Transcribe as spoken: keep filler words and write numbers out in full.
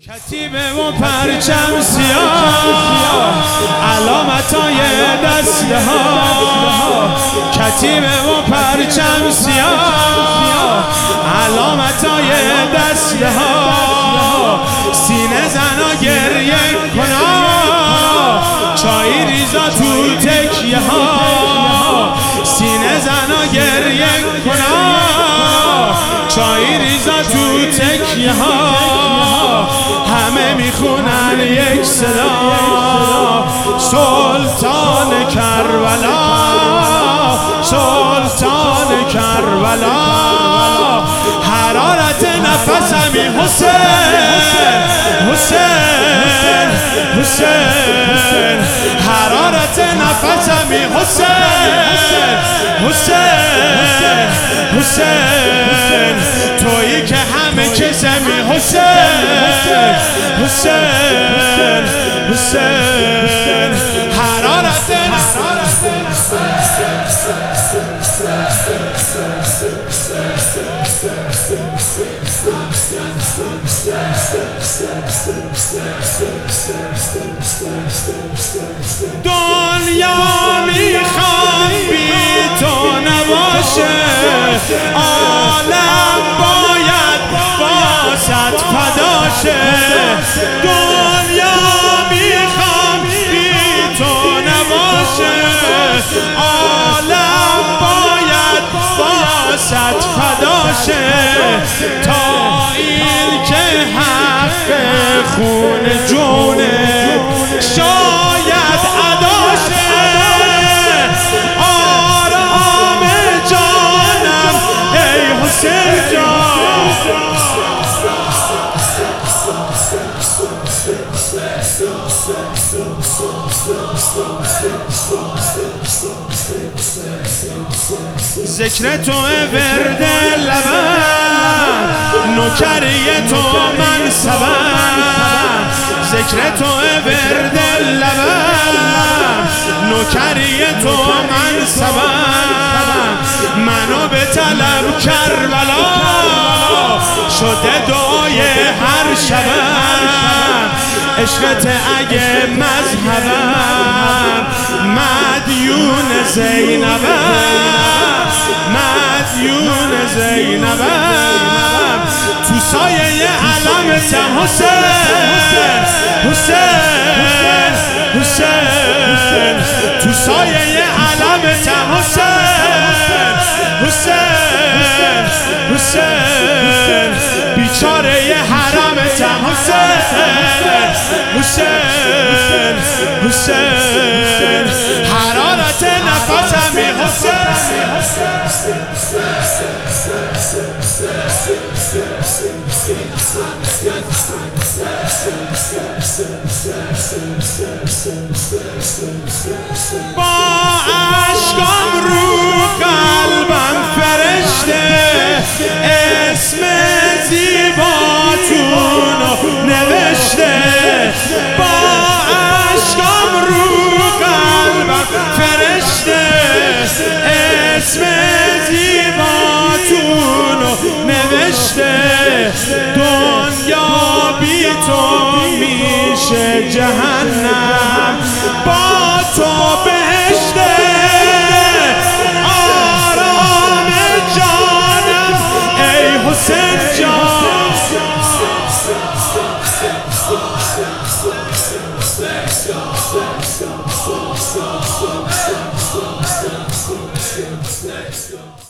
کتیبه و پرچم سیاه علامتای دسته ها، کتیبه و پرچم سیاه علامتای دسته ها، سینه زنا گریه کنا چای ریزا تو تکیه ها، سینه زنا گریه کنا چای ریزا تو تکیه ها، همه میخونن یک صدا سلطان کربلا، سلطان کربلا، حرارت نفسمی حسین، حسین، حسین، حرارت نفسمی حسین، حسین، حسین، تویی که همه کسمی حسین، حسین، حسین، حرارت دنیا میخوام بی تو نباشه، عالم باید واسط فداشه، دنیا میخوام بی تو نباشه، عالم باید واسط فداشه، تا این که حق خون جونه شاید اداشه، آرام جانم ای حسین جان، ذکر تو ورد لبم، نوکری تو منصبم، ذکر تو ورد لبم، نوکری تو منصبم، منو به طلب کربلا شده دعای هر شبم، عشقت اگه مذهبم مدیون زینبم، مدیون زینبم، تو سایه علمتم حسین، حسین، حسین، تو سایه علمتم حسین، حسین، حسین، بیچاره حرمتم حسین، حسین، حسین، حرارت نفسمی حسین، با عشقم رو قلبم فرشته اسم زیباتونو نوشته، با عشقم رو قلبم فرشته اسم زیباتونو نوشته، دنیا بی تو میشه جهنم، با تو بهشته، آرام جانم ای حسین جان، Let's go.